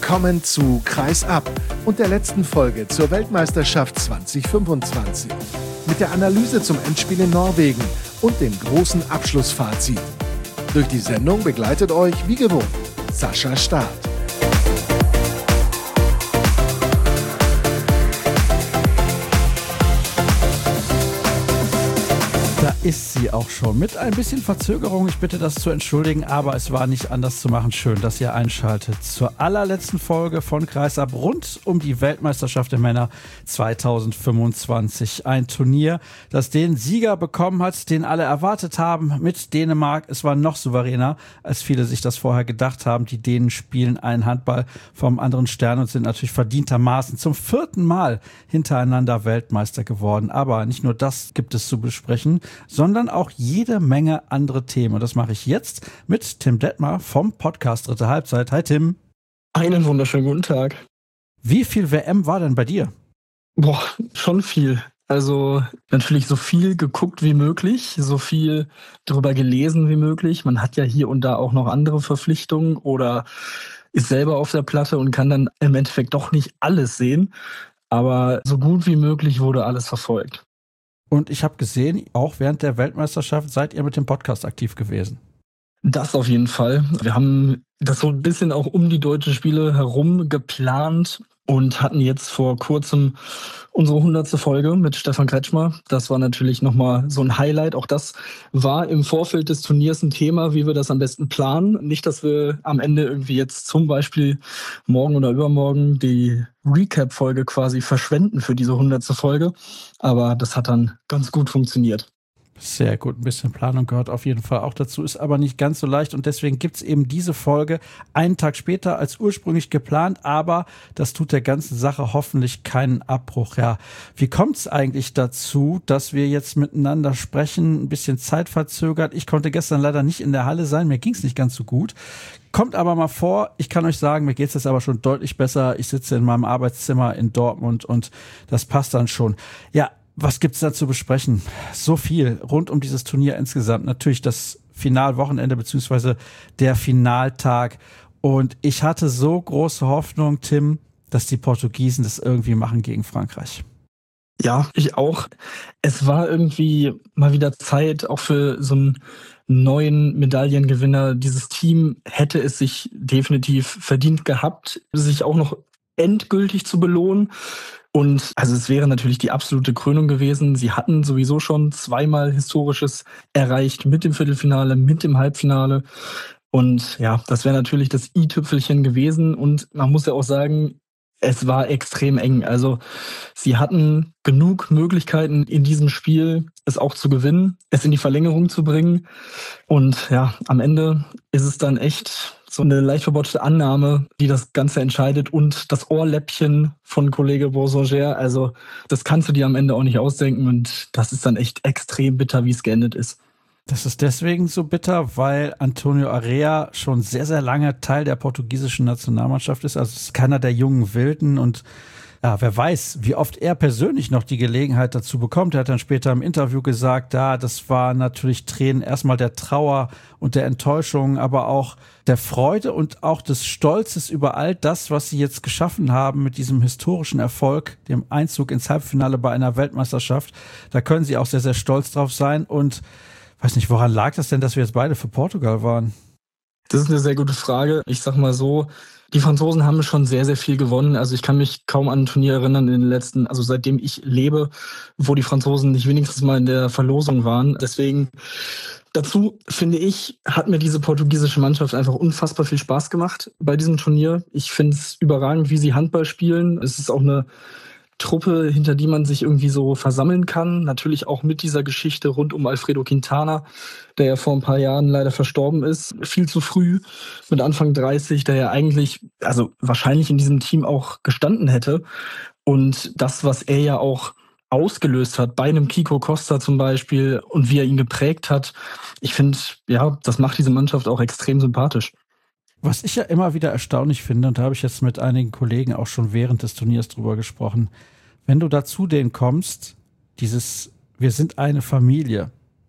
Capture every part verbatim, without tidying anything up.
Willkommen zu Kreis ab und der letzten Folge zur Weltmeisterschaft zwanzig fünfundzwanzig. Mit der Analyse zum Endspiel in Norwegen und dem großen Abschlussfazit. Durch die Sendung begleitet euch, wie gewohnt, Sascha Staat. Da ist sie auch schon. Mit ein bisschen Verzögerung, ich bitte das zu entschuldigen, aber es war nicht anders zu machen. Schön, dass ihr einschaltet zur allerletzten Folge von Kreisab rund um die Weltmeisterschaft der Männer zwanzig fünfundzwanzig. Ein Turnier, das den Sieger bekommen hat, den alle erwartet haben mit Dänemark. Es war noch souveräner, als viele sich das vorher gedacht haben. Die Dänen spielen einen Handball vom anderen Stern und sind natürlich verdientermaßen zum vierten Mal hintereinander Weltmeister geworden. Aber nicht nur das gibt es zu besprechen, sondern auch jede Menge andere Themen. Und das mache ich jetzt mit Tim Detmer vom Podcast Dritte Halbzeit. Hi Tim. Einen wunderschönen guten Tag. Wie viel W M war denn bei dir? Boah, schon viel. Also natürlich so viel geguckt wie möglich, so viel darüber gelesen wie möglich. Man hat ja hier und da auch noch andere Verpflichtungen oder ist selber auf der Platte und kann dann im Endeffekt doch nicht alles sehen. Aber so gut wie möglich wurde alles verfolgt. Und ich habe gesehen, auch während der Weltmeisterschaft seid ihr mit dem Podcast aktiv gewesen. Das auf jeden Fall. Wir haben das so ein bisschen auch um die deutschen Spiele herum geplant und hatten jetzt vor kurzem unsere hundertste Folge mit Stefan Kretschmer. Das war natürlich nochmal so ein Highlight. Auch das war im Vorfeld des Turniers ein Thema, wie wir das am besten planen. Nicht, dass wir am Ende irgendwie jetzt zum Beispiel morgen oder übermorgen die Recap-Folge quasi verschwenden für diese hundertste Folge. Aber das hat dann ganz gut funktioniert. Sehr gut, ein bisschen Planung gehört auf jeden Fall auch dazu, ist aber nicht ganz so leicht und deswegen gibt's eben diese Folge einen Tag später als ursprünglich geplant, aber das tut der ganzen Sache hoffentlich keinen Abbruch. Ja, wie kommt's eigentlich dazu, dass wir jetzt miteinander sprechen, ein bisschen zeitverzögert? Ich konnte gestern leider nicht in der Halle sein, mir ging's nicht ganz so gut. Kommt aber mal vor, ich kann euch sagen, mir geht's jetzt aber schon deutlich besser. Ich sitze in meinem Arbeitszimmer in Dortmund und das passt dann schon. Ja, was gibt's da zu besprechen? So viel rund um dieses Turnier insgesamt. Natürlich das Finalwochenende beziehungsweise der Finaltag. Und ich hatte so große Hoffnung, Tim, dass die Portugiesen das irgendwie machen gegen Frankreich. Ja, ich auch. Es war irgendwie mal wieder Zeit, auch für so einen neuen Medaillengewinner. Dieses Team hätte es sich definitiv verdient gehabt, sich auch noch endgültig zu belohnen. Und also es wäre natürlich die absolute Krönung gewesen. Sie hatten sowieso schon zweimal Historisches erreicht mit dem Viertelfinale, mit dem Halbfinale. Und ja, das wäre natürlich das i-Tüpfelchen gewesen. Und man muss ja auch sagen, es war extrem eng. Also sie hatten genug Möglichkeiten in diesem Spiel, es auch zu gewinnen, es in die Verlängerung zu bringen. Und ja, am Ende ist es dann echt so eine leicht verbotschte Annahme, die das Ganze entscheidet und das Ohrläppchen von Kollege Boursanger. Also das kannst du dir am Ende auch nicht ausdenken und das ist dann echt extrem bitter, wie es geendet ist. Das ist deswegen so bitter, weil Antonio Arrhea schon sehr, sehr lange Teil der portugiesischen Nationalmannschaft ist. Also es ist keiner der jungen Wilden und ja, wer weiß, wie oft er persönlich noch die Gelegenheit dazu bekommt. Er hat dann später im Interview gesagt, ja, das war natürlich Tränen erstmal der Trauer und der Enttäuschung, aber auch der Freude und auch des Stolzes über all das, was sie jetzt geschaffen haben mit diesem historischen Erfolg, dem Einzug ins Halbfinale bei einer Weltmeisterschaft. Da können sie auch sehr, sehr stolz drauf sein und weiß nicht, woran lag das denn, dass wir jetzt beide für Portugal waren? Das ist eine sehr gute Frage. Ich sag mal so, die Franzosen haben schon sehr, sehr viel gewonnen. Also ich kann mich kaum an ein Turnier erinnern in den letzten, also seitdem ich lebe, wo die Franzosen nicht wenigstens mal in der Verlosung waren. Deswegen dazu, finde ich, hat mir diese portugiesische Mannschaft einfach unfassbar viel Spaß gemacht bei diesem Turnier. Ich finde es überragend, wie sie Handball spielen. Es ist auch eine Truppe, hinter die man sich irgendwie so versammeln kann. Natürlich auch mit dieser Geschichte rund um Alfredo Quintana, der ja vor ein paar Jahren leider verstorben ist. Viel zu früh, mit Anfang dreißig, der ja eigentlich, also wahrscheinlich in diesem Team auch gestanden hätte. Und das, was er ja auch ausgelöst hat, bei einem Kiko Costa zum Beispiel und wie er ihn geprägt hat, ich finde, ja, das macht diese Mannschaft auch extrem sympathisch. Was ich ja immer wieder erstaunlich finde, und da habe ich jetzt mit einigen Kollegen auch schon während des Turniers drüber gesprochen, wenn du dazu denen kommst, dieses, wir sind eine Familie,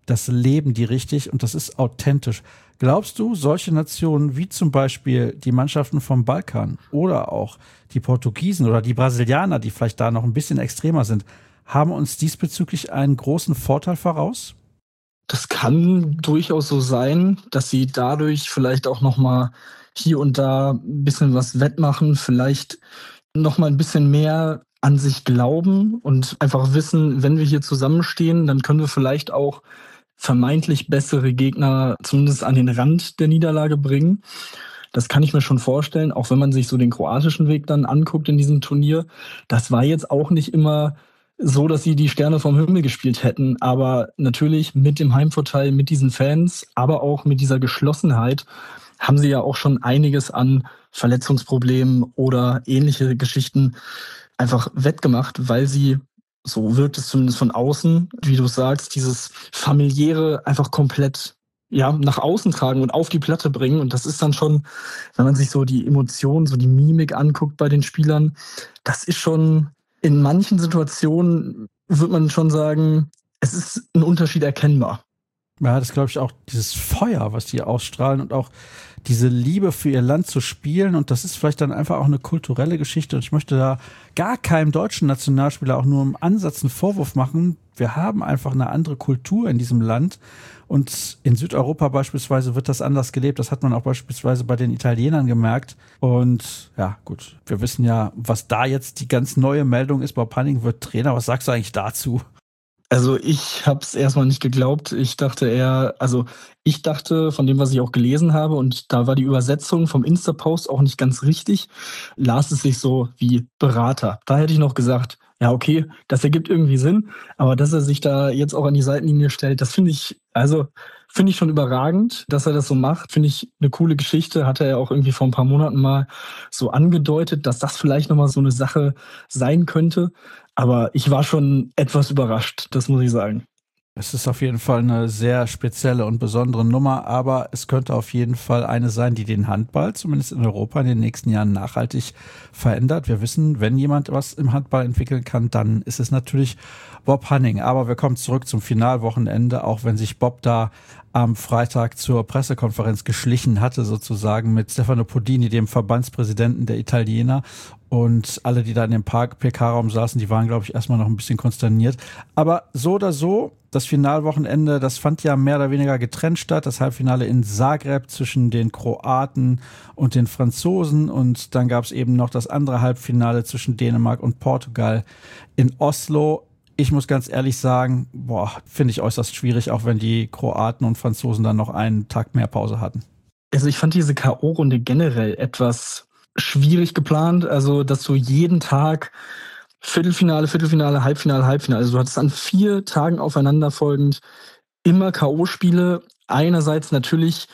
das leben die richtig und das ist authentisch. Glaubst du, solche Nationen wie zum Beispiel die Mannschaften vom Balkan oder auch die Portugiesen oder die Brasilianer, die vielleicht da noch ein bisschen extremer sind, haben uns diesbezüglich einen großen Vorteil voraus? Das kann durchaus so sein, dass sie dadurch vielleicht auch nochmal hier und da ein bisschen was wettmachen, vielleicht nochmal ein bisschen mehr an sich glauben und einfach wissen, wenn wir hier zusammenstehen, dann können wir vielleicht auch vermeintlich bessere Gegner zumindest an den Rand der Niederlage bringen. Das kann ich mir schon vorstellen, auch wenn man sich so den kroatischen Weg dann anguckt in diesem Turnier. Das war jetzt auch nicht immer so, dass sie die Sterne vom Himmel gespielt hätten, aber natürlich mit dem Heimvorteil, mit diesen Fans, aber auch mit dieser Geschlossenheit haben sie ja auch schon einiges an Verletzungsproblemen oder ähnliche Geschichten einfach wettgemacht, weil sie, so wirkt es zumindest von außen, wie du sagst, dieses familiäre einfach komplett ja nach außen tragen und auf die Platte bringen. Und das ist dann schon, wenn man sich so die Emotionen, so die Mimik anguckt bei den Spielern, das ist schon in manchen Situationen, würde man schon sagen, es ist ein Unterschied erkennbar. Ja, das glaube ich auch, dieses Feuer, was die ausstrahlen und auch diese Liebe für ihr Land zu spielen. Und das ist vielleicht dann einfach auch eine kulturelle Geschichte. Und ich möchte da gar keinem deutschen Nationalspieler auch nur im Ansatz einen Vorwurf machen. Wir haben einfach eine andere Kultur in diesem Land. Und in Südeuropa beispielsweise wird das anders gelebt. Das hat man auch beispielsweise bei den Italienern gemerkt. Und ja, gut, wir wissen ja, was da jetzt die ganz neue Meldung ist. Bob Hanning wird Trainer. Was sagst du eigentlich dazu? Also ich habe es erstmal nicht geglaubt. Ich dachte eher, also ich dachte von dem, was ich auch gelesen habe, und da war die Übersetzung vom Insta-Post auch nicht ganz richtig, las es sich so wie Berater. Da hätte ich noch gesagt, ja okay, das ergibt irgendwie Sinn, aber dass er sich da jetzt auch an die Seitenlinie stellt, das finde ich, also finde ich schon überragend, dass er das so macht. Finde ich eine coole Geschichte, hatte er auch irgendwie vor ein paar Monaten mal so angedeutet, dass das vielleicht nochmal so eine Sache sein könnte. Aber ich war schon etwas überrascht, das muss ich sagen. Es ist auf jeden Fall eine sehr spezielle und besondere Nummer, aber es könnte auf jeden Fall eine sein, die den Handball, zumindest in Europa, in den nächsten Jahren nachhaltig verändert. Wir wissen, wenn jemand was im Handball entwickeln kann, dann ist es natürlich Bob Hanning. Aber wir kommen zurück zum Finalwochenende, auch wenn sich Bob da am Freitag zur Pressekonferenz geschlichen hatte, sozusagen mit Stefano Podini, dem Verbandspräsidenten der Italiener. Und alle, die da in dem P K-Raum saßen, die waren, glaube ich, erstmal noch ein bisschen konsterniert. Aber so oder so, das Finalwochenende, das fand ja mehr oder weniger getrennt statt. Das Halbfinale in Zagreb zwischen den Kroaten und den Franzosen. Und dann gab es eben noch das andere Halbfinale zwischen Dänemark und Portugal in Oslo. Ich muss ganz ehrlich sagen, boah, finde ich äußerst schwierig, auch wenn die Kroaten und Franzosen dann noch einen Tag mehr Pause hatten. Also ich fand diese K O-Runde generell etwas schwierig geplant, also dass du jeden Tag Viertelfinale, Viertelfinale, Halbfinale, Halbfinale, also du hattest an vier Tagen aufeinanderfolgend immer K O-Spiele. Einerseits natürlich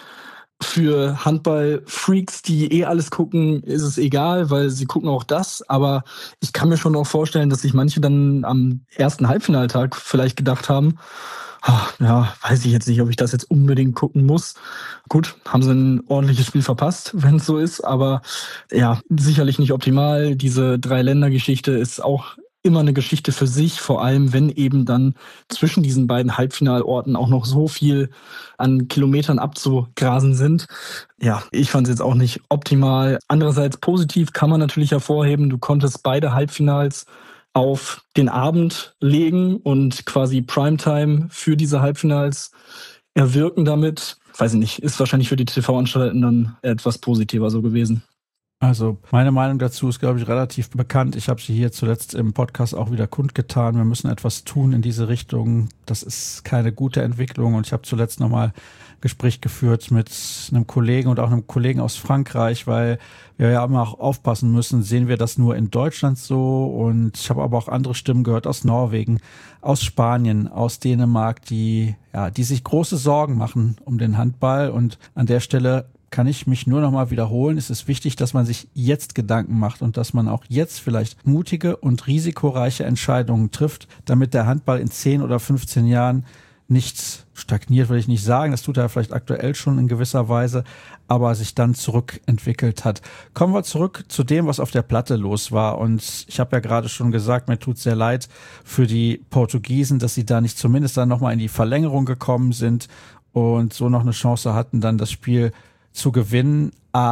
für Handball-Freaks, die eh alles gucken, ist es egal, weil sie gucken auch das, aber ich kann mir schon auch vorstellen, dass sich manche dann am ersten Halbfinaltag vielleicht gedacht haben, ach, ja, weiß ich jetzt nicht, ob ich das jetzt unbedingt gucken muss. Gut, haben sie ein ordentliches Spiel verpasst, wenn es so ist, aber ja, sicherlich nicht optimal. Diese Drei-Länder-Geschichte ist auch immer eine Geschichte für sich, vor allem wenn eben dann zwischen diesen beiden Halbfinalorten auch noch so viel an Kilometern abzugrasen sind. Ja, ich fand es jetzt auch nicht optimal. Andererseits positiv kann man natürlich hervorheben, du konntest beide Halbfinals auf den Abend legen und quasi Primetime für diese Halbfinals erwirken damit. Weiß ich nicht, ist wahrscheinlich für die T V-Anstalten dann etwas positiver so gewesen. Also meine Meinung dazu ist, glaube ich, relativ bekannt. Ich habe sie hier zuletzt im Podcast auch wieder kundgetan. Wir müssen etwas tun in diese Richtung. Das ist keine gute Entwicklung. Und ich habe zuletzt nochmal Gespräch geführt mit einem Kollegen und auch einem Kollegen aus Frankreich, weil wir ja immer auch aufpassen müssen, sehen wir das nur in Deutschland so. Und ich habe aber auch andere Stimmen gehört aus Norwegen, aus Spanien, aus Dänemark, die ja, die sich große Sorgen machen um den Handball. Und an der Stelle kann ich mich nur noch mal wiederholen. Es ist wichtig, dass man sich jetzt Gedanken macht und dass man auch jetzt vielleicht mutige und risikoreiche Entscheidungen trifft, damit der Handball in zehn oder fünfzehn Jahren nichts stagniert, will ich nicht sagen. Das tut er vielleicht aktuell schon in gewisser Weise, aber sich dann zurückentwickelt hat. Kommen wir zurück zu dem, was auf der Platte los war. Und ich habe ja gerade schon gesagt, mir tut sehr leid für die Portugiesen, dass sie da nicht zumindest dann nochmal in die Verlängerung gekommen sind und so noch eine Chance hatten, dann das Spiel zu gewinnen.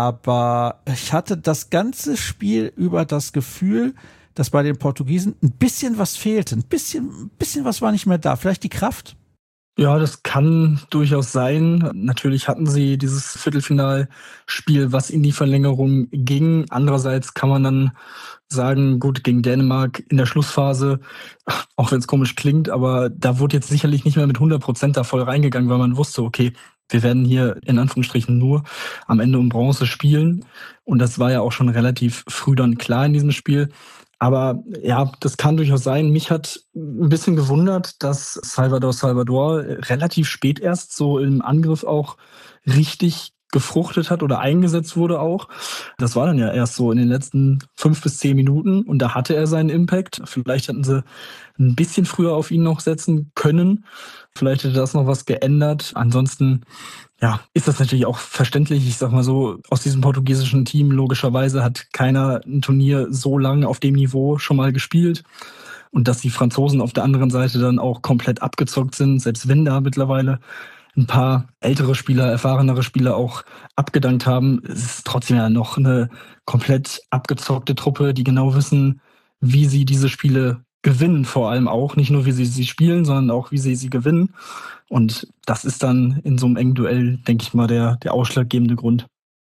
Aber ich hatte das ganze Spiel über das Gefühl, dass bei den Portugiesen ein bisschen was fehlte. Ein bisschen, ein bisschen was war nicht mehr da. Vielleicht die Kraft? Ja, das kann durchaus sein. Natürlich hatten sie dieses Viertelfinalspiel, was in die Verlängerung ging. Andererseits kann man dann sagen, gut, gegen Dänemark in der Schlussphase, auch wenn es komisch klingt, aber da wurde jetzt sicherlich nicht mehr mit hundert Prozent da voll reingegangen, weil man wusste, okay, wir werden hier in Anführungsstrichen nur am Ende um Bronze spielen. Und das war ja auch schon relativ früh dann klar in diesem Spiel. Aber ja, das kann durchaus sein. Mich hat ein bisschen gewundert, dass Salvador Salvador relativ spät erst so im Angriff auch richtig gefruchtet hat oder eingesetzt wurde auch. Das war dann ja erst so in den letzten fünf bis zehn Minuten und da hatte er seinen Impact. Vielleicht hätten sie ein bisschen früher auf ihn noch setzen können. Vielleicht hätte das noch was geändert. Ansonsten ja, ist das natürlich auch verständlich. Ich sag mal so, aus diesem portugiesischen Team logischerweise hat keiner ein Turnier so lange auf dem Niveau schon mal gespielt. Und dass die Franzosen auf der anderen Seite dann auch komplett abgezockt sind, selbst wenn da mittlerweile ein paar ältere Spieler, erfahrenere Spieler auch abgedankt haben, es ist trotzdem ja noch eine komplett abgezockte Truppe, die genau wissen, wie sie diese Spiele gewinnen, vor allem auch. Nicht nur, wie sie sie spielen, sondern auch, wie sie sie gewinnen. Und das ist dann in so einem engen Duell, denke ich mal, der, der ausschlaggebende Grund.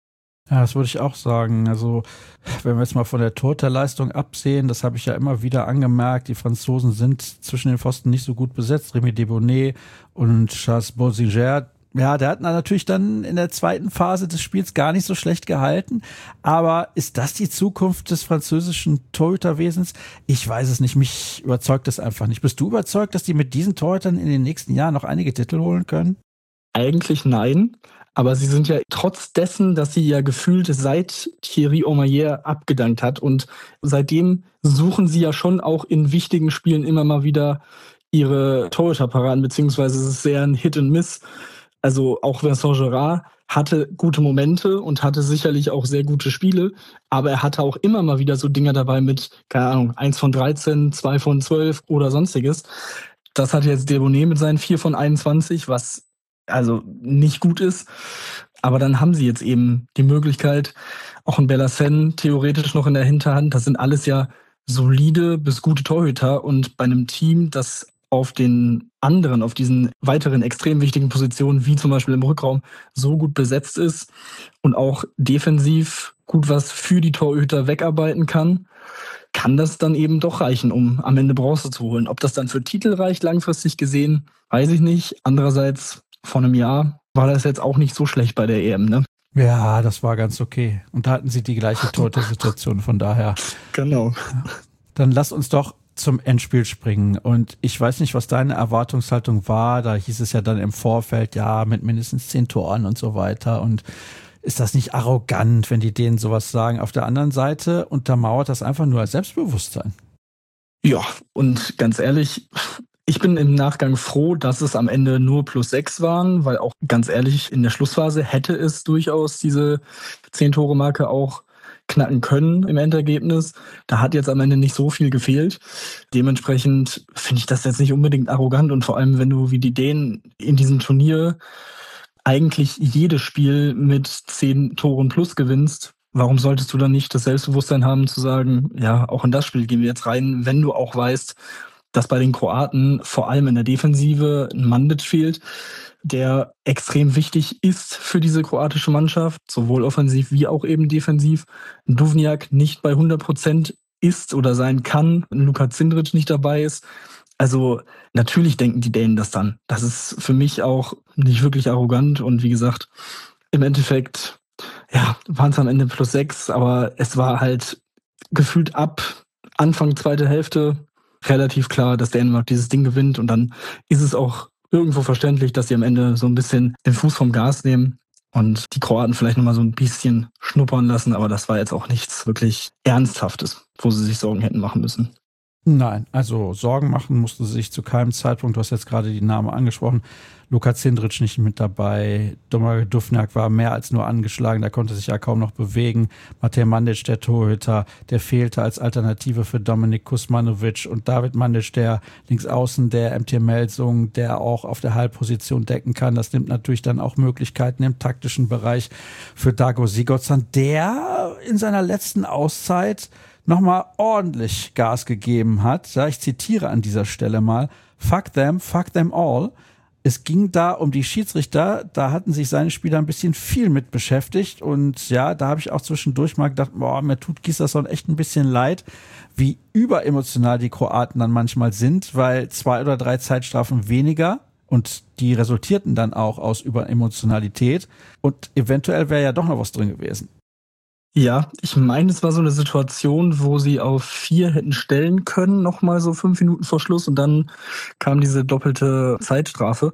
Ja, das würde ich auch sagen. Also, wenn wir jetzt mal von der Torhüterleistung absehen, das habe ich ja immer wieder angemerkt, die Franzosen sind zwischen den Pfosten nicht so gut besetzt. Rémi Debonnet und Charles Bosinger, ja, der hat natürlich dann in der zweiten Phase des Spiels gar nicht so schlecht gehalten. Aber ist das die Zukunft des französischen Torhüterwesens? Ich weiß es nicht. Mich überzeugt das einfach nicht. Bist du überzeugt, dass die mit diesen Torhütern in den nächsten Jahren noch einige Titel holen können? Eigentlich nein. Aber sie sind ja trotz dessen, dass sie ja gefühlt seit Thierry Omeyer abgedankt hat und seitdem suchen sie ja schon auch in wichtigen Spielen immer mal wieder ihre Torhüterparaden, beziehungsweise es ist sehr ein Hit and Miss. Also auch Vincent Gérard hatte gute Momente und hatte sicherlich auch sehr gute Spiele, aber er hatte auch immer mal wieder so Dinger dabei mit, keine Ahnung, eins von dreizehn, zwei von zwölf oder sonstiges. Das hat jetzt Debonnet mit seinen vier von einundzwanzig, was also nicht gut ist. Aber dann haben sie jetzt eben die Möglichkeit, auch ein Bellassène theoretisch noch in der Hinterhand. Das sind alles ja solide bis gute Torhüter. Und bei einem Team, das auf den anderen, auf diesen weiteren extrem wichtigen Positionen, wie zum Beispiel im Rückraum, so gut besetzt ist und auch defensiv gut was für die Torhüter wegarbeiten kann, kann das dann eben doch reichen, um am Ende Bronze zu holen. Ob das dann für Titel reicht, langfristig gesehen, weiß ich nicht. Andererseits, vor einem Jahr war das jetzt auch nicht so schlecht bei der E M, ne? Ja, das war ganz okay. Und da hatten sie die gleiche Torhüter-Situation, von daher. Genau. Dann lass uns doch zum Endspiel springen. Und ich weiß nicht, was deine Erwartungshaltung war. Da hieß es ja dann im Vorfeld, ja, mit mindestens zehn Toren und so weiter. Und ist das nicht arrogant, wenn die denen sowas sagen? Auf der anderen Seite untermauert das einfach nur als Selbstbewusstsein. Ja, und ganz ehrlich, ich bin im Nachgang froh, dass es am Ende nur plus sechs waren, weil auch ganz ehrlich, in der Schlussphase hätte es durchaus diese zehn-Tore-Marke auch knacken können im Endergebnis. Da hat jetzt am Ende nicht so viel gefehlt. Dementsprechend finde ich das jetzt nicht unbedingt arrogant und vor allem, wenn du wie die Dänen in diesem Turnier eigentlich jedes Spiel mit zehn Toren plus gewinnst, warum solltest du dann nicht das Selbstbewusstsein haben zu sagen, ja, auch in das Spiel gehen wir jetzt rein, wenn du auch weißt, dass bei den Kroaten vor allem in der Defensive ein Mandic fehlt, der extrem wichtig ist für diese kroatische Mannschaft, sowohl offensiv wie auch eben defensiv. Duvnjak nicht bei hundert Prozent ist oder sein kann, Luka Cindric nicht dabei ist. Also natürlich denken die Dänen das dann. Das ist für mich auch nicht wirklich arrogant und wie gesagt, im Endeffekt ja, waren es am Ende plus sechs, aber es war halt gefühlt ab Anfang zweite Hälfte relativ klar, dass Dänemark dieses Ding gewinnt und dann ist es auch irgendwo verständlich, dass sie am Ende so ein bisschen den Fuß vom Gas nehmen und die Kroaten vielleicht nochmal so ein bisschen schnuppern lassen, aber das war jetzt auch nichts wirklich Ernsthaftes, wo sie sich Sorgen hätten machen müssen. Nein, also Sorgen machen musste sie sich zu keinem Zeitpunkt. Du hast jetzt gerade die Namen angesprochen. Luka Cindric nicht mit dabei. Domagoj Duvňák war mehr als nur angeschlagen. Der konnte sich ja kaum noch bewegen. Matej Mandić, der Torhüter, der fehlte als Alternative für Dominik Kuzmanovic. Und David Mandić, der Linksaußen, der M T Melsung, der auch auf der Halbposition decken kann. Das nimmt natürlich dann auch Möglichkeiten im taktischen Bereich für Dago Sigurdsson, der in seiner letzten Auszeit nochmal ordentlich Gas gegeben hat. Ja, ich zitiere an dieser Stelle mal: Fuck them, fuck them all. Es ging da um die Schiedsrichter, da hatten sich seine Spieler ein bisschen viel mit beschäftigt und ja, da habe ich auch zwischendurch mal gedacht, boah, mir tut Gislason echt ein bisschen leid, wie überemotional die Kroaten dann manchmal sind, weil zwei oder drei Zeitstrafen weniger und die resultierten dann auch aus Überemotionalität und eventuell wäre ja doch noch was drin gewesen. Ja, ich meine, es war so eine Situation, wo sie auf vier hätten stellen können, nochmal so fünf Minuten vor Schluss und dann kam diese doppelte Zeitstrafe.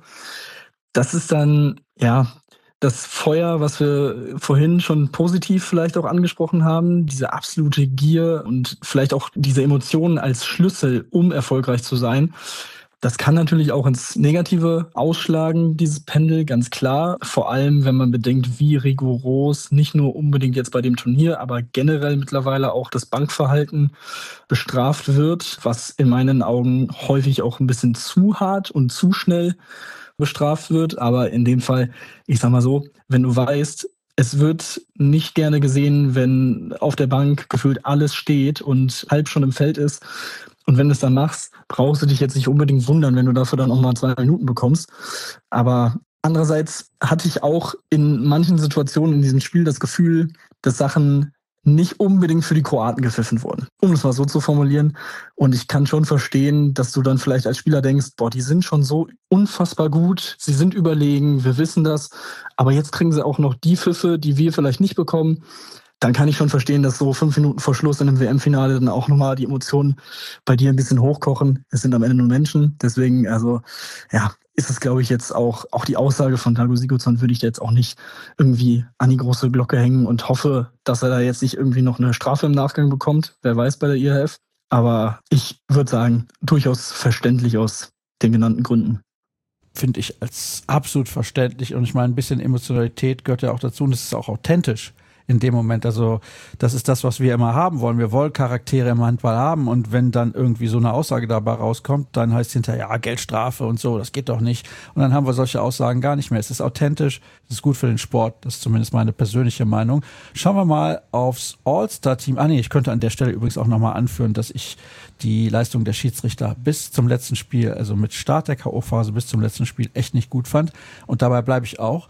Das ist dann, ja, das Feuer, was wir vorhin schon positiv vielleicht auch angesprochen haben, diese absolute Gier und vielleicht auch diese Emotionen als Schlüssel, um erfolgreich zu sein. Das kann natürlich auch ins Negative ausschlagen, dieses Pendel, ganz klar. Vor allem, wenn man bedenkt, wie rigoros, nicht nur unbedingt jetzt bei dem Turnier, aber generell mittlerweile auch das Bankverhalten bestraft wird, was in meinen Augen häufig auch ein bisschen zu hart und zu schnell bestraft wird. Aber in dem Fall, ich sag mal so, wenn du weißt, es wird nicht gerne gesehen, wenn auf der Bank gefühlt alles steht und halb schon im Feld ist. Und wenn du es dann machst, brauchst du dich jetzt nicht unbedingt wundern, wenn du dafür dann auch mal zwei Minuten bekommst. Aber andererseits hatte ich auch in manchen Situationen in diesem Spiel das Gefühl, dass Sachen nicht unbedingt für die Kroaten gepfiffen wurden, um es mal so zu formulieren. Und ich kann schon verstehen, dass du dann vielleicht als Spieler denkst, boah, die sind schon so unfassbar gut, sie sind überlegen, wir wissen das, aber jetzt kriegen sie auch noch die Pfiffe, die wir vielleicht nicht bekommen. Dann kann ich schon verstehen, dass so fünf Minuten vor Schluss in einem W M-Finale dann auch nochmal die Emotionen bei dir ein bisschen hochkochen. Es sind am Ende nur Menschen. Deswegen, also, ja, ist es, glaube ich, jetzt auch, auch die Aussage von Dago Sigurdsson würde ich jetzt auch nicht irgendwie an die große Glocke hängen und hoffe, dass er da jetzt nicht irgendwie noch eine Strafe im Nachgang bekommt. Wer weiß bei der I H F. Aber ich würde sagen, durchaus verständlich aus den genannten Gründen. Finde ich als absolut verständlich. Und ich meine, ein bisschen Emotionalität gehört ja auch dazu und es ist auch authentisch in dem Moment. Also das ist das, was wir immer haben wollen. Wir wollen Charaktere im Handball haben und wenn dann irgendwie so eine Aussage dabei rauskommt, dann heißt es hinterher, ja, Geldstrafe und so, das geht doch nicht. Und dann haben wir solche Aussagen gar nicht mehr. Es ist authentisch, es ist gut für den Sport, das ist zumindest meine persönliche Meinung. Schauen wir mal aufs All-Star-Team. Ah nee, ich könnte an der Stelle übrigens auch nochmal anführen, dass ich die Leistung der Schiedsrichter bis zum letzten Spiel, also mit Start der K O-Phase bis zum letzten Spiel echt nicht gut fand. Und dabei bleibe ich auch.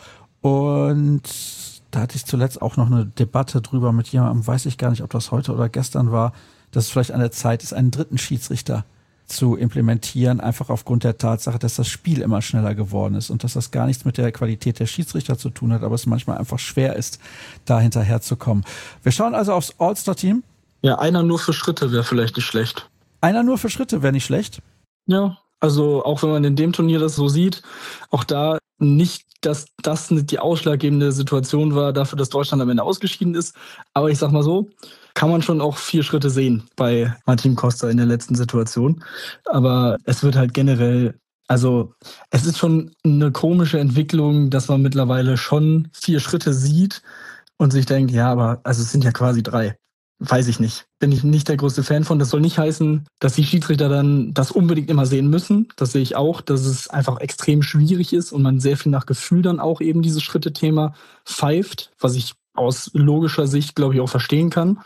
Und da hatte ich zuletzt auch noch eine Debatte drüber mit jemandem, weiß ich gar nicht, ob das heute oder gestern war, dass es vielleicht an der Zeit ist, einen dritten Schiedsrichter zu implementieren, einfach aufgrund der Tatsache, dass das Spiel immer schneller geworden ist und dass das gar nichts mit der Qualität der Schiedsrichter zu tun hat, aber es manchmal einfach schwer ist, da hinterherzukommen. Wir schauen also aufs All-Star-Team. Ja, einer nur für Schritte wäre vielleicht nicht schlecht. Einer nur für Schritte wäre nicht schlecht? Ja, also auch wenn man in dem Turnier das so sieht, auch da nicht, dass das nicht die ausschlaggebende Situation war dafür, dass Deutschland am Ende ausgeschieden ist. Aber ich sag mal so, kann man schon auch vier Schritte sehen bei Martin Koster in der letzten Situation. Aber es wird halt generell, also es ist schon eine komische Entwicklung, dass man mittlerweile schon vier Schritte sieht und sich denkt, ja, aber also es sind ja quasi drei. Weiß ich nicht. Bin ich nicht der größte Fan von. Das soll nicht heißen, dass die Schiedsrichter dann das unbedingt immer sehen müssen. Das sehe ich auch, dass es einfach extrem schwierig ist und man sehr viel nach Gefühl dann auch eben dieses Schritte-Thema pfeift, was ich aus logischer Sicht, glaube ich, auch verstehen kann.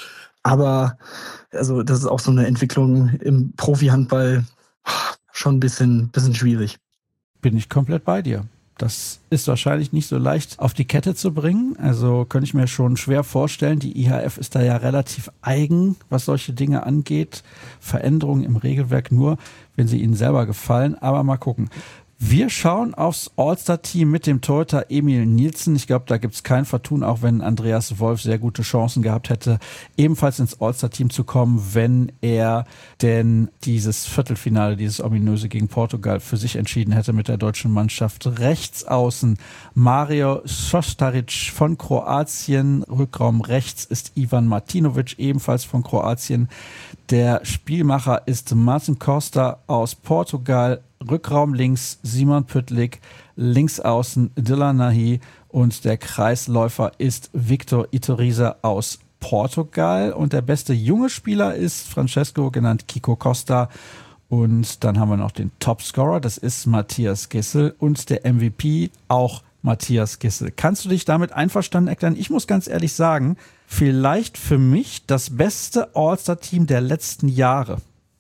Aber also das ist auch so eine Entwicklung im Profi-Handball schon ein bisschen, bisschen schwierig. Bin ich komplett bei dir. Das ist wahrscheinlich nicht so leicht auf die Kette zu bringen. Also könnte ich mir schon schwer vorstellen. Die I H F ist da ja relativ eigen, was solche Dinge angeht. Veränderungen im Regelwerk nur, wenn sie ihnen selber gefallen. Aber mal gucken. Wir schauen aufs All-Star-Team mit dem Torhüter Emil Nielsen. Ich glaube, da gibt es kein Vertun, auch wenn Andreas Wolf sehr gute Chancen gehabt hätte, ebenfalls ins All-Star-Team zu kommen, wenn er denn dieses Viertelfinale, dieses ominöse gegen Portugal für sich entschieden hätte mit der deutschen Mannschaft. Rechts außen Mario Šostarić von Kroatien. Rückraum rechts ist Ivan Martinovic, ebenfalls von Kroatien. Der Spielmacher ist Martin Costa aus Portugal. Rückraum links Simon Püttlik, links außen Dylan Nahi und der Kreisläufer ist Victor Iturriza aus Portugal und der beste junge Spieler ist Francesco, genannt Kiko Costa, und dann haben wir noch den Topscorer, das ist Matthias Gissel, und der M V P auch Matthias Gissel. Kannst du dich damit einverstanden erklären? Ich muss ganz ehrlich sagen, vielleicht für mich das beste All-Star-Team der letzten Jahre.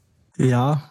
Ja,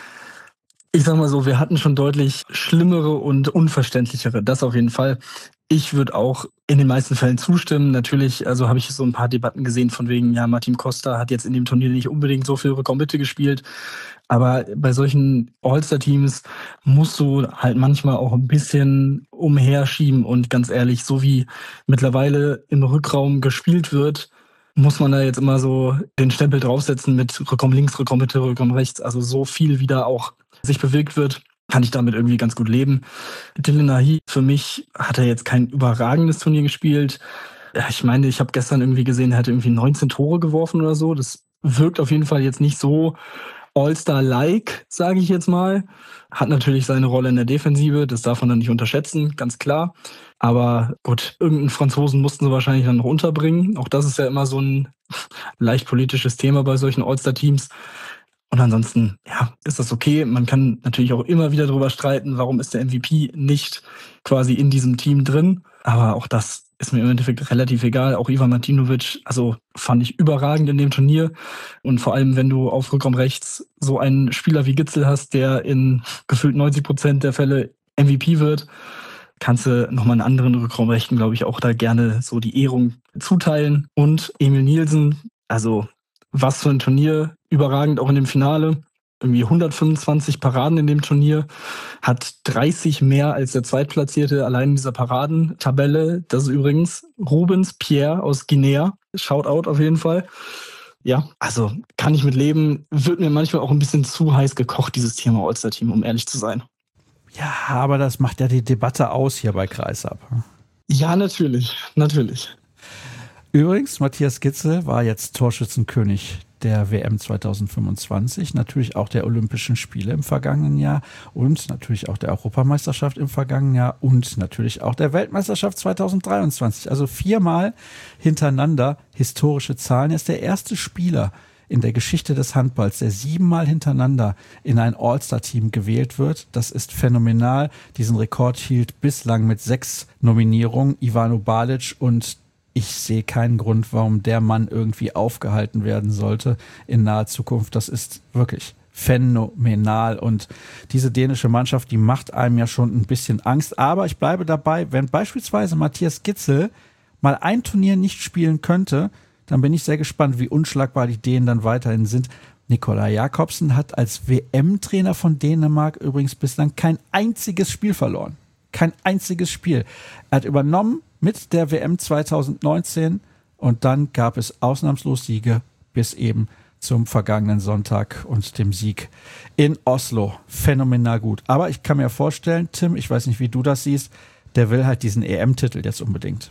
ich sag mal so, wir hatten schon deutlich schlimmere und unverständlichere, das auf jeden Fall. Ich würde auch in den meisten Fällen zustimmen. Natürlich, also habe ich so ein paar Debatten gesehen von wegen, ja, Martin Costa hat jetzt in dem Turnier nicht unbedingt so viel Rückraummitte gespielt. Aber bei solchen All-Star-Teams musst du halt manchmal auch ein bisschen umherschieben. Und ganz ehrlich, so wie mittlerweile im Rückraum gespielt wird, muss man da jetzt immer so den Stempel draufsetzen mit Rückraum links, Rückraum Mitte, Rückraum rechts. Also so viel wieder auch sich bewegt wird, kann ich damit irgendwie ganz gut leben. Dylan Nahi, für mich hat er jetzt kein überragendes Turnier gespielt. Ja, ich meine, ich habe gestern irgendwie gesehen, er hat irgendwie neunzehn Tore geworfen oder so. Das wirkt auf jeden Fall jetzt nicht so All-Star-like, sage ich jetzt mal. Hat natürlich seine Rolle in der Defensive, das darf man dann nicht unterschätzen, ganz klar. Aber gut, irgendeinen Franzosen mussten sie wahrscheinlich dann noch unterbringen. Auch das ist ja immer so ein leicht politisches Thema bei solchen All-Star-Teams. Und ansonsten, ja, ist das okay. Man kann natürlich auch immer wieder drüber streiten, warum ist der M V P nicht quasi in diesem Team drin. Aber auch das ist mir im Endeffekt relativ egal. Auch Ivan Martinovic, also fand ich überragend in dem Turnier. Und vor allem, wenn du auf Rückraum rechts so einen Spieler wie Gitzel hast, der in gefühlt neunzig Prozent der Fälle M V P wird, kannst du nochmal einen anderen Rückraumrechten, glaube ich, auch da gerne so die Ehrung zuteilen. Und Emil Nielsen, also was für ein Turnier, überragend auch in dem Finale. Irgendwie hundertfünfundzwanzig Paraden in dem Turnier, hat dreißig mehr als der Zweitplatzierte allein in dieser Paradentabelle. Das ist übrigens Rubens Pierre aus Guinea. Shoutout auf jeden Fall. Ja, also kann ich mit leben. Wird mir manchmal auch ein bisschen zu heiß gekocht, dieses Thema All-Star-Team, um ehrlich zu sein. Ja, aber das macht ja die Debatte aus hier bei Kreisab. Ja, natürlich, natürlich. Übrigens, Matthias Gitzel war jetzt Torschützenkönig der W M zwanzig fünfundzwanzig, natürlich auch der Olympischen Spiele im vergangenen Jahr und natürlich auch der Europameisterschaft im vergangenen Jahr und natürlich auch der Weltmeisterschaft zwanzig dreiundzwanzig. Also viermal hintereinander historische Zahlen. Er ist der erste Spieler in der Geschichte des Handballs, der siebenmal hintereinander in ein All-Star-Team gewählt wird. Das ist phänomenal. Diesen Rekord hielt bislang mit sechs Nominierungen Ivano Balic und ich sehe keinen Grund, warum der Mann irgendwie aufgehalten werden sollte in naher Zukunft. Das ist wirklich phänomenal. Und diese dänische Mannschaft, die macht einem ja schon ein bisschen Angst. Aber ich bleibe dabei, wenn beispielsweise Matthias Gitzel mal ein Turnier nicht spielen könnte, dann bin ich sehr gespannt, wie unschlagbar die Dänen dann weiterhin sind. Nikolaj Jakobsen hat als W M-Trainer von Dänemark übrigens bislang kein einziges Spiel verloren. Kein einziges Spiel. Er hat übernommen mit der W M zwanzig neunzehn und dann gab es ausnahmslos Siege bis eben zum vergangenen Sonntag und dem Sieg in Oslo. Phänomenal gut. Aber ich kann mir vorstellen, Tim, ich weiß nicht, wie du das siehst, der will halt diesen E M-Titel jetzt unbedingt.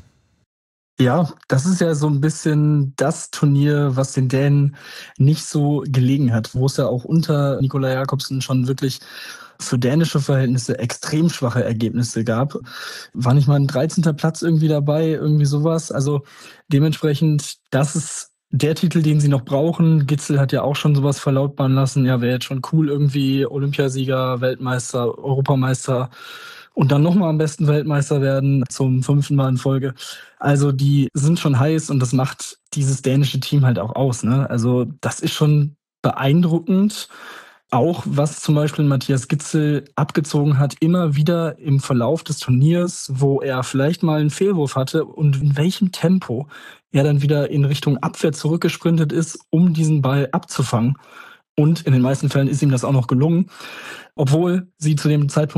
Ja, das ist ja so ein bisschen das Turnier, was den Dänen nicht so gelegen hat, wo es ja auch unter Nikolaj Jakobsen schon wirklich für dänische Verhältnisse extrem schwache Ergebnisse gab. War nicht mal ein dreizehnter Platz irgendwie dabei, irgendwie sowas. Also dementsprechend, das ist der Titel, den sie noch brauchen. Gitzel hat ja auch schon sowas verlautbaren lassen. Ja, wäre jetzt schon cool, irgendwie Olympiasieger, Weltmeister, Europameister und dann nochmal am besten Weltmeister werden zum fünften Mal in Folge. Also die sind schon heiß und das macht dieses dänische Team halt auch aus, ne? Also das ist schon beeindruckend. Auch was zum Beispiel Matthias Gitzel abgezogen hat, immer wieder im Verlauf des Turniers, wo er vielleicht mal einen Fehlwurf hatte und in welchem Tempo er dann wieder in Richtung Abwehr zurückgesprintet ist, um diesen Ball abzufangen. Und in den meisten Fällen ist ihm das auch noch gelungen, obwohl sie zu dem Zeitpunkt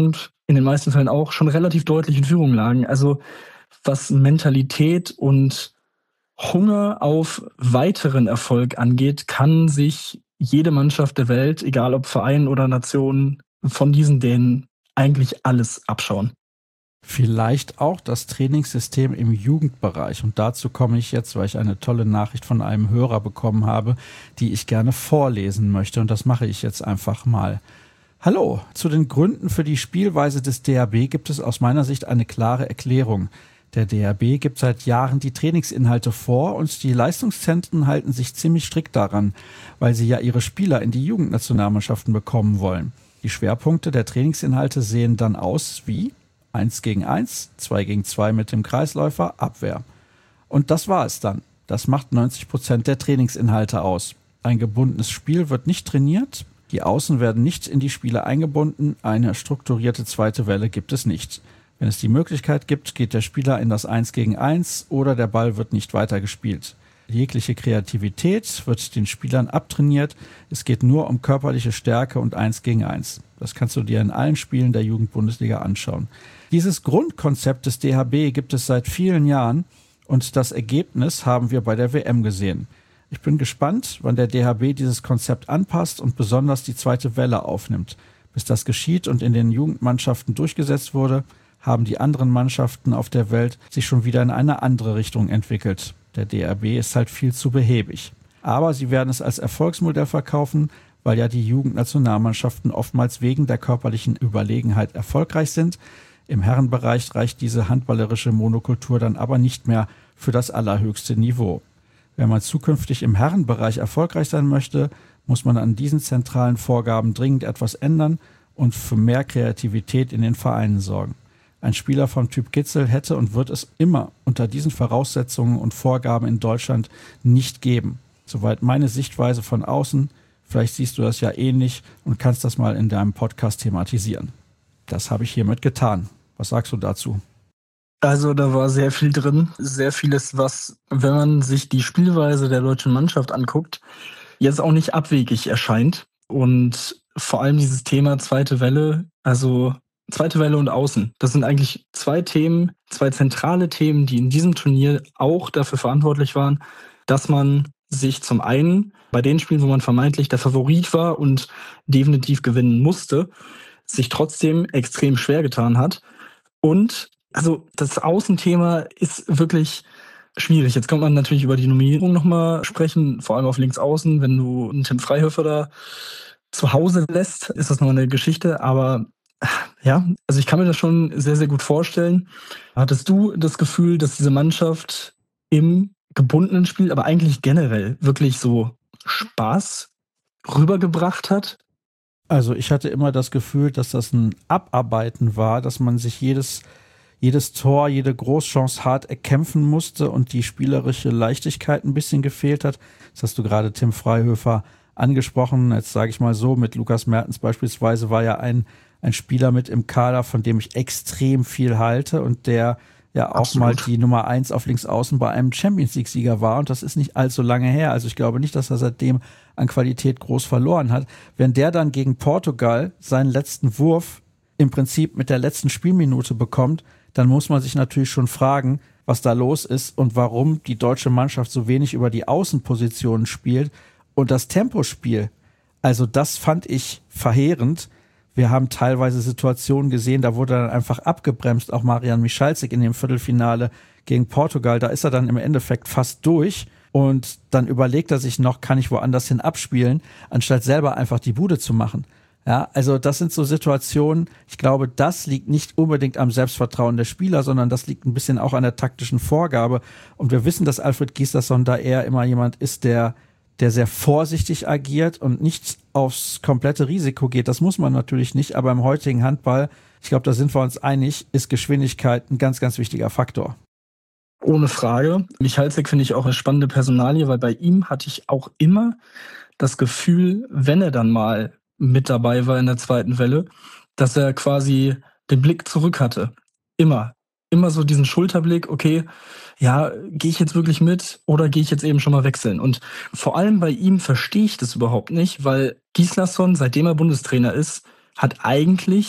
in den meisten Fällen auch schon relativ deutlich in Führung lagen. Also was Mentalität und Hunger auf weiteren Erfolg angeht, kann sich jede Mannschaft der Welt, egal ob Verein oder Nation, von diesen Dänen eigentlich alles abschauen. Vielleicht auch das Trainingssystem im Jugendbereich. Und dazu komme ich jetzt, weil ich eine tolle Nachricht von einem Hörer bekommen habe, die ich gerne vorlesen möchte. Und das mache ich jetzt einfach mal. Hallo, zu den Gründen für die Spielweise des D H B gibt es aus meiner Sicht eine klare Erklärung. Der D H B gibt seit Jahren die Trainingsinhalte vor und die Leistungszentren halten sich ziemlich strikt daran, weil sie ja ihre Spieler in die Jugendnationalmannschaften bekommen wollen. Die Schwerpunkte der Trainingsinhalte sehen dann aus wie eins gegen eins, zwei gegen zwei mit dem Kreisläufer, Abwehr. Und das war es dann. Das macht neunzig Prozent der Trainingsinhalte aus. Ein gebundenes Spiel wird nicht trainiert, die Außen werden nicht in die Spiele eingebunden, eine strukturierte zweite Welle gibt es nicht. Wenn es die Möglichkeit gibt, geht der Spieler in das eins gegen eins oder der Ball wird nicht weitergespielt. Jegliche Kreativität wird den Spielern abtrainiert. Es geht nur um körperliche Stärke und eins gegen eins. Das kannst du dir in allen Spielen der Jugendbundesliga anschauen. Dieses Grundkonzept des D H B gibt es seit vielen Jahren und das Ergebnis haben wir bei der W M gesehen. Ich bin gespannt, wann der D H B dieses Konzept anpasst und besonders die zweite Welle aufnimmt. Bis das geschieht und in den Jugendmannschaften durchgesetzt wurde, haben die anderen Mannschaften auf der Welt sich schon wieder in eine andere Richtung entwickelt. Der D H B ist halt viel zu behäbig. Aber sie werden es als Erfolgsmodell verkaufen, weil ja die Jugendnationalmannschaften oftmals wegen der körperlichen Überlegenheit erfolgreich sind. Im Herrenbereich reicht diese handballerische Monokultur dann aber nicht mehr für das allerhöchste Niveau. Wenn man zukünftig im Herrenbereich erfolgreich sein möchte, muss man an diesen zentralen Vorgaben dringend etwas ändern und für mehr Kreativität in den Vereinen sorgen. Ein Spieler vom Typ Gitzel hätte und wird es immer unter diesen Voraussetzungen und Vorgaben in Deutschland nicht geben. Soweit meine Sichtweise von außen. Vielleicht siehst du das ja ähnlich und kannst das mal in deinem Podcast thematisieren. Das habe ich hiermit getan. Was sagst du dazu? Also da war sehr viel drin. Sehr vieles, was, wenn man sich die Spielweise der deutschen Mannschaft anguckt, jetzt auch nicht abwegig erscheint. Und vor allem dieses Thema zweite Welle, also zweite Welle und Außen. Das sind eigentlich zwei Themen, zwei zentrale Themen, die in diesem Turnier auch dafür verantwortlich waren, dass man sich zum einen bei den Spielen, wo man vermeintlich der Favorit war und definitiv gewinnen musste, sich trotzdem extrem schwer getan hat. Und also das Außenthema ist wirklich schwierig. Jetzt kommt man natürlich über die Nominierung nochmal sprechen, vor allem auf Linksaußen. Wenn du einen Tim Freihöfer da zu Hause lässt, ist das nochmal eine Geschichte. Aber ja, also ich kann mir das schon sehr, sehr gut vorstellen. Hattest du das Gefühl, dass diese Mannschaft im gebundenen Spiel, aber eigentlich generell wirklich so Spaß rübergebracht hat? Also ich hatte immer das Gefühl, dass das ein Abarbeiten war, dass man sich jedes, jedes Tor, jede Großchance hart erkämpfen musste und die spielerische Leichtigkeit ein bisschen gefehlt hat. Das hast du gerade Tim Freihöfer angesprochen. Jetzt sage ich mal so, mit Lukas Mertens beispielsweise war ja ein, ein Spieler mit im Kader, von dem ich extrem viel halte und der ja auch Absolut. mal die Nummer eins auf Linksaußen bei einem Champions-League-Sieger war und das ist nicht allzu lange her. Also ich glaube nicht, dass er seitdem an Qualität groß verloren hat. Wenn der dann gegen Portugal seinen letzten Wurf im Prinzip mit der letzten Spielminute bekommt, dann muss man sich natürlich schon fragen, was da los ist und warum die deutsche Mannschaft so wenig über die Außenpositionen spielt und das Tempospiel. Also das fand ich verheerend. Wir haben teilweise Situationen gesehen, da wurde dann einfach abgebremst, auch Marian Michalzik in dem Viertelfinale gegen Portugal, da ist er dann im Endeffekt fast durch und dann überlegt er sich noch, kann ich woanders hin abspielen, anstatt selber einfach die Bude zu machen. Ja, also das sind so Situationen, ich glaube, das liegt nicht unbedingt am Selbstvertrauen der Spieler, sondern das liegt ein bisschen auch an der taktischen Vorgabe und wir wissen, dass Alfred Gislason da eher immer jemand ist, der der sehr vorsichtig agiert und nicht aufs komplette Risiko geht. Das muss man natürlich nicht, aber im heutigen Handball, ich glaube, da sind wir uns einig, ist Geschwindigkeit ein ganz, ganz wichtiger Faktor. Ohne Frage. Michalzik finde ich auch eine spannende Personalie, weil bei ihm hatte ich auch immer das Gefühl, wenn er dann mal mit dabei war in der zweiten Welle, dass er quasi den Blick zurück hatte. Immer. Immer so diesen Schulterblick, okay, ja, gehe ich jetzt wirklich mit oder gehe ich jetzt eben schon mal wechseln? Und vor allem bei ihm verstehe ich das überhaupt nicht, weil Gislason, seitdem er Bundestrainer ist, hat eigentlich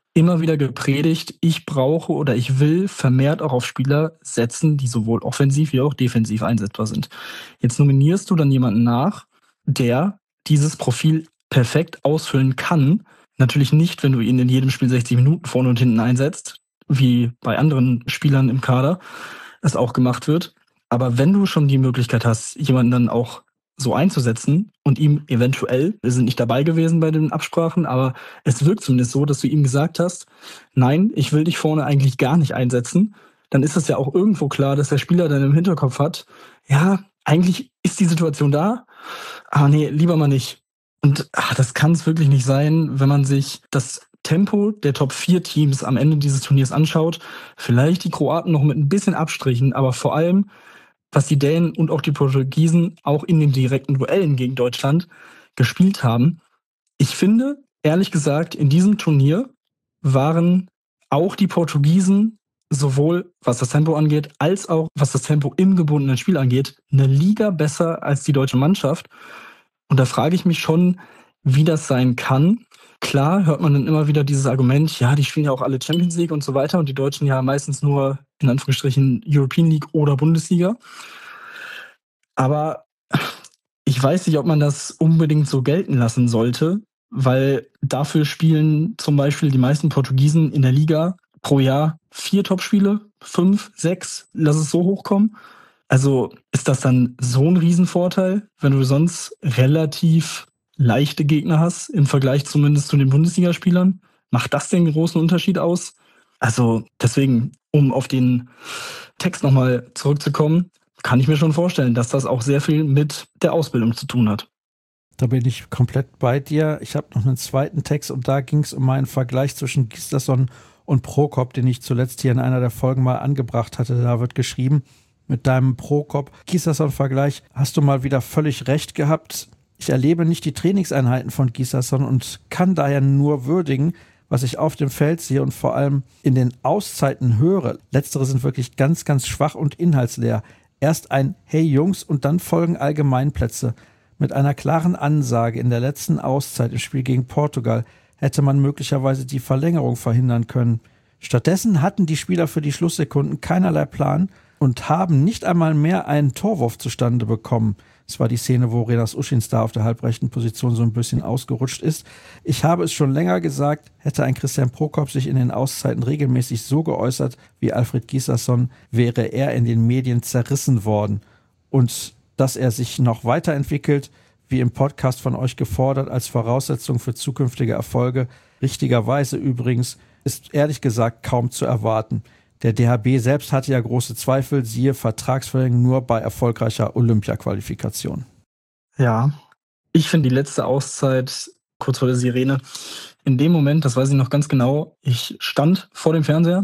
immer wieder gepredigt, ich brauche oder ich will vermehrt auch auf Spieler setzen, die sowohl offensiv wie auch defensiv einsetzbar sind. Jetzt nominierst du dann jemanden nach, der dieses Profil perfekt ausfüllen kann. Natürlich nicht, wenn du ihn in jedem Spiel sechzig Minuten vorne und hinten einsetzt, wie bei anderen Spielern im Kader es auch gemacht wird. Aber wenn du schon die Möglichkeit hast, jemanden dann auch so einzusetzen und ihm eventuell, wir sind nicht dabei gewesen bei den Absprachen, aber es wirkt zumindest so, dass du ihm gesagt hast, nein, ich will dich vorne eigentlich gar nicht einsetzen, dann ist es ja auch irgendwo klar, dass der Spieler dann im Hinterkopf hat, ja, eigentlich ist die Situation da, aber nee, lieber mal nicht. Und ach, das kann es wirklich nicht sein, wenn man sich das Tempo der Top vier Teams am Ende dieses Turniers anschaut. Vielleicht die Kroaten noch mit ein bisschen Abstrichen, aber vor allem was die Dänen und auch die Portugiesen auch in den direkten Duellen gegen Deutschland gespielt haben. Ich finde, ehrlich gesagt, in diesem Turnier waren auch die Portugiesen sowohl was das Tempo angeht, als auch was das Tempo im gebundenen Spiel angeht, eine Liga besser als die deutsche Mannschaft. Und da frage ich mich schon, wie das sein kann. Klar hört man dann immer wieder dieses Argument, ja, die spielen ja auch alle Champions League und so weiter und die Deutschen ja meistens nur in Anführungsstrichen European League oder Bundesliga. Aber ich weiß nicht, ob man das unbedingt so gelten lassen sollte, weil dafür spielen zum Beispiel die meisten Portugiesen in der Liga pro Jahr vier Topspiele, fünf, sechs, lass es so hochkommen. Also ist das dann so ein Riesenvorteil, wenn du sonst relativ leichte Gegner hast, im Vergleich zumindest zu den Bundesligaspielern? Macht das den großen Unterschied aus? Also deswegen, um auf den Text nochmal zurückzukommen, kann ich mir schon vorstellen, dass das auch sehr viel mit der Ausbildung zu tun hat. Da bin ich komplett bei dir. Ich habe noch einen zweiten Text und da ging es um einen Vergleich zwischen Gislason und Prokop, den ich zuletzt hier in einer der Folgen mal angebracht hatte. Da wird geschrieben, mit deinem Prokop-Gislason-Vergleich hast du mal wieder völlig recht gehabt. Ich erlebe nicht die Trainingseinheiten von Gislason und kann daher nur würdigen, was ich auf dem Feld sehe und vor allem in den Auszeiten höre. Letztere sind wirklich ganz, ganz schwach und inhaltsleer. Erst ein Hey Jungs und dann folgen Allgemeinplätze. Mit einer klaren Ansage in der letzten Auszeit im Spiel gegen Portugal hätte man möglicherweise die Verlängerung verhindern können. Stattdessen hatten die Spieler für die Schlusssekunden keinerlei Plan und haben nicht einmal mehr einen Torwurf zustande bekommen. Das war die Szene, wo Renas Uschins da auf der halbrechten Position so ein bisschen ausgerutscht ist. Ich habe es schon länger gesagt, hätte ein Christian Prokop sich in den Auszeiten regelmäßig so geäußert wie Alfred Gislason, wäre er in den Medien zerrissen worden. Und dass er sich noch weiterentwickelt, wie im Podcast von euch gefordert, als Voraussetzung für zukünftige Erfolge, richtigerweise übrigens, ist ehrlich gesagt kaum zu erwarten. Der D H B selbst hatte ja große Zweifel, siehe Vertragsverlängerung nur bei erfolgreicher Olympia-Qualifikation. Ja, ich finde die letzte Auszeit, kurz vor der Sirene, in dem Moment, das weiß ich noch ganz genau, ich stand vor dem Fernseher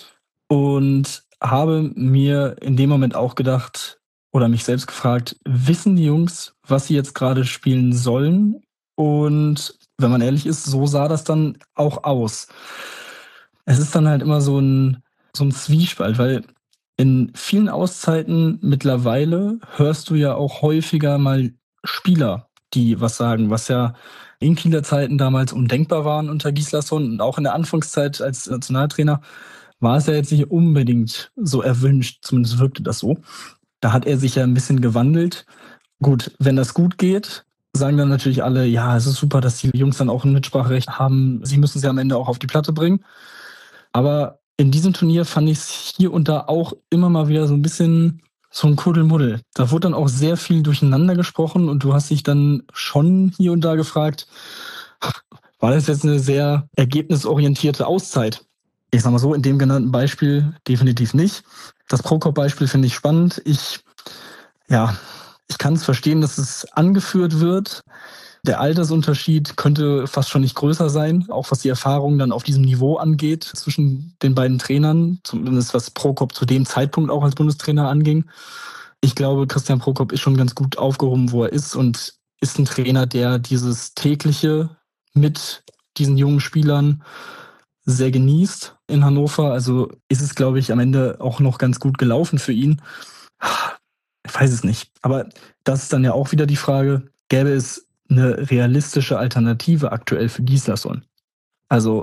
und habe mir in dem Moment auch gedacht oder mich selbst gefragt, wissen die Jungs, was sie jetzt gerade spielen sollen? Und wenn man ehrlich ist, so sah das dann auch aus. Es ist dann halt immer so ein so ein Zwiespalt, weil in vielen Auszeiten mittlerweile hörst du ja auch häufiger mal Spieler, die was sagen, was ja in Kieler Zeiten damals undenkbar waren unter Gislason und auch in der Anfangszeit als Nationaltrainer war es ja jetzt nicht unbedingt so erwünscht, zumindest wirkte das so. Da hat er sich ja ein bisschen gewandelt. Gut, wenn das gut geht, sagen dann natürlich alle, ja, es ist super, dass die Jungs dann auch ein Mitspracherecht haben. Sie müssen sie am Ende auch auf die Platte bringen. Aber in diesem Turnier fand ich es hier und da auch immer mal wieder so ein bisschen so ein Kuddelmuddel. Da wurde dann auch sehr viel durcheinander gesprochen und du hast dich dann schon hier und da gefragt, war das jetzt eine sehr ergebnisorientierte Auszeit? Ich sag mal so, in dem genannten Beispiel definitiv nicht. Das Prokop-Beispiel finde ich spannend. Ich, ja, ich kann es verstehen, dass es angeführt wird. Der Altersunterschied könnte fast schon nicht größer sein, auch was die Erfahrung dann auf diesem Niveau angeht zwischen den beiden Trainern, zumindest was Prokop zu dem Zeitpunkt auch als Bundestrainer anging. Ich glaube, Christian Prokop ist schon ganz gut aufgehoben, wo er ist und ist ein Trainer, der dieses tägliche mit diesen jungen Spielern sehr genießt in Hannover. Also ist es, glaube ich, am Ende auch noch ganz gut gelaufen für ihn. Ich weiß es nicht. Aber das ist dann ja auch wieder die Frage, gäbe es eine realistische Alternative aktuell für Gislason? Also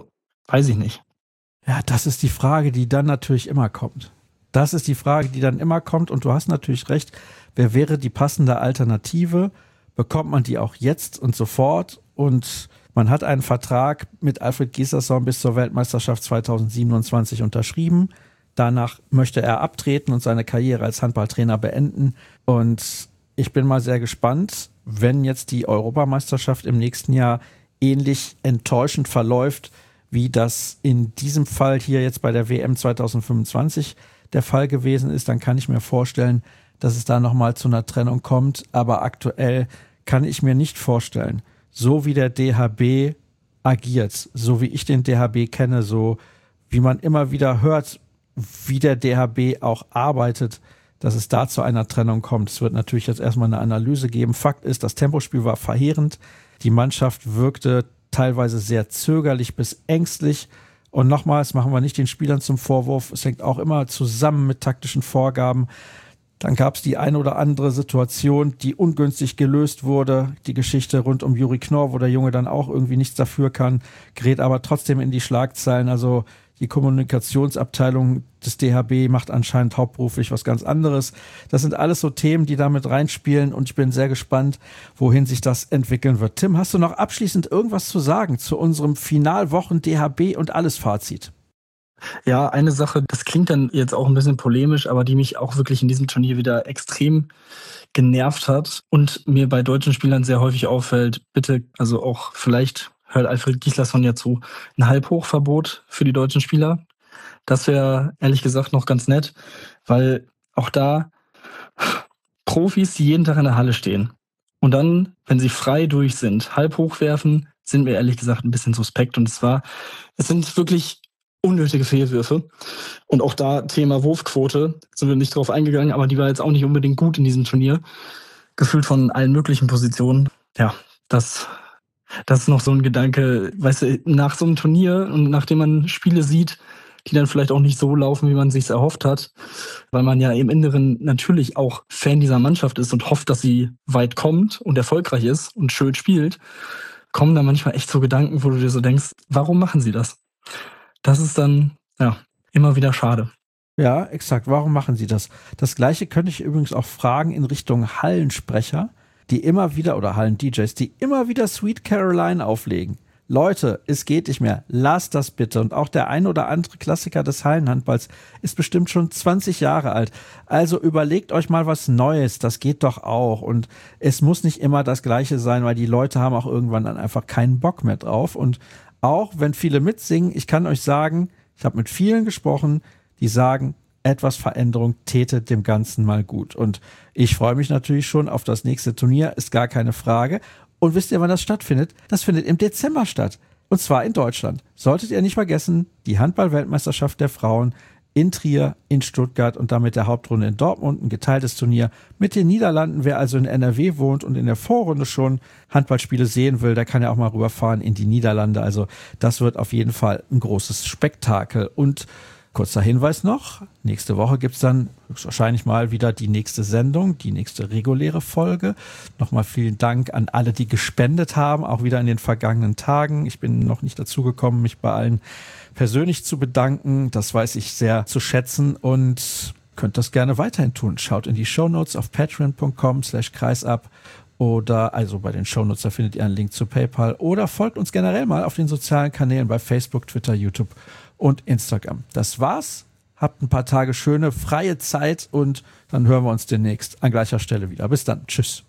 Weiß ich nicht. Ja, das ist die Frage, die dann natürlich immer kommt. Das ist die Frage, die dann immer kommt. Und du hast natürlich recht. Wer wäre die passende Alternative? Bekommt man die auch jetzt und sofort? Und man hat einen Vertrag mit Alfred Gislason bis zur Weltmeisterschaft zweitausendsiebenundzwanzig unterschrieben. Danach möchte er abtreten und seine Karriere als Handballtrainer beenden. Und ich bin mal sehr gespannt, wenn jetzt die Europameisterschaft im nächsten Jahr ähnlich enttäuschend verläuft, wie das in diesem Fall hier jetzt bei der W M zweitausendfünfundzwanzig der Fall gewesen ist, dann kann ich mir vorstellen, dass es da nochmal zu einer Trennung kommt. Aber aktuell kann ich mir nicht vorstellen, so wie der D H B agiert, so wie ich den D H B kenne, so wie man immer wieder hört, wie der D H B auch arbeitet, dass es da zu einer Trennung kommt. Es wird natürlich jetzt erstmal eine Analyse geben. Fakt ist, das Tempospiel war verheerend. Die Mannschaft wirkte teilweise sehr zögerlich bis ängstlich. Und nochmals, machen wir nicht den Spielern zum Vorwurf. Es hängt auch immer zusammen mit taktischen Vorgaben. Dann gab es die eine oder andere Situation, die ungünstig gelöst wurde. Die Geschichte rund um Juri Knorr, wo der Junge dann auch irgendwie nichts dafür kann, gerät aber trotzdem in die Schlagzeilen. Also die Kommunikationsabteilung des D H B macht anscheinend hauptberuflich was ganz anderes. Das sind alles so Themen, die da mit reinspielen und ich bin sehr gespannt, wohin sich das entwickeln wird. Tim, hast du noch abschließend irgendwas zu sagen zu unserem Finalwochen D H B und alles Fazit? Ja, eine Sache, das klingt dann jetzt auch ein bisschen polemisch, aber die mich auch wirklich in diesem Turnier wieder extrem genervt hat und mir bei deutschen Spielern sehr häufig auffällt, bitte, also auch vielleicht hört Alfred Gislason ja zu, ein Halbhochverbot für die deutschen Spieler. Das wäre ehrlich gesagt noch ganz nett, weil auch da Profis, die jeden Tag in der Halle stehen und dann, wenn sie frei durch sind, halb hochwerfen, sind mir ehrlich gesagt ein bisschen suspekt. Und es war, es sind wirklich unnötige Fehlwürfe. Und auch da Thema Wurfquote, sind wir nicht drauf eingegangen, aber die war jetzt auch nicht unbedingt gut in diesem Turnier. Gefühlt von allen möglichen Positionen. Ja, das... Das ist noch so ein Gedanke, weißt du, nach so einem Turnier und nachdem man Spiele sieht, die dann vielleicht auch nicht so laufen, wie man sich erhofft hat, weil man ja im Inneren natürlich auch Fan dieser Mannschaft ist und hofft, dass sie weit kommt und erfolgreich ist und schön spielt, kommen da manchmal echt so Gedanken, wo du dir so denkst, warum machen sie das? Das ist dann, ja, immer wieder schade. Ja, exakt. Warum machen sie das? Das Gleiche könnte ich übrigens auch fragen in Richtung Hallensprecher, die immer wieder, oder Hallen-D Js, die immer wieder Sweet Caroline auflegen. Leute, es geht nicht mehr. Lasst das bitte. Und auch der ein oder andere Klassiker des Hallenhandballs ist bestimmt schon zwanzig Jahre alt. Also überlegt euch mal was Neues. Das geht doch auch. Und es muss nicht immer das Gleiche sein, weil die Leute haben auch irgendwann dann einfach keinen Bock mehr drauf. Und auch wenn viele mitsingen, ich kann euch sagen, ich habe mit vielen gesprochen, die sagen, etwas Veränderung täte dem Ganzen mal gut. Und ich freue mich natürlich schon auf das nächste Turnier, ist gar keine Frage. Und wisst ihr, wann das stattfindet? Das findet im Dezember statt. Und zwar in Deutschland. Solltet ihr nicht vergessen, die Handball-Weltmeisterschaft der Frauen in Trier, in Stuttgart und damit der Hauptrunde in Dortmund, ein geteiltes Turnier mit den Niederlanden. Wer also in N R W wohnt und in der Vorrunde schon Handballspiele sehen will, der kann ja auch mal rüberfahren in die Niederlande. Also das wird auf jeden Fall ein großes Spektakel. Und kurzer Hinweis noch, nächste Woche gibt's dann höchstwahrscheinlich mal wieder die nächste Sendung, die nächste reguläre Folge. Nochmal vielen Dank an alle, die gespendet haben, auch wieder in den vergangenen Tagen. Ich bin noch nicht dazu gekommen, mich bei allen persönlich zu bedanken. Das weiß ich sehr zu schätzen und könnt das gerne weiterhin tun. Schaut in die Shownotes auf patreon.com slash kreisab oder also bei den Shownotes, da findet ihr einen Link zu PayPal oder folgt uns generell mal auf den sozialen Kanälen bei Facebook, Twitter, YouTube und Instagram. Das war's. Habt ein paar Tage schöne, freie Zeit und dann hören wir uns demnächst an gleicher Stelle wieder. Bis dann. Tschüss.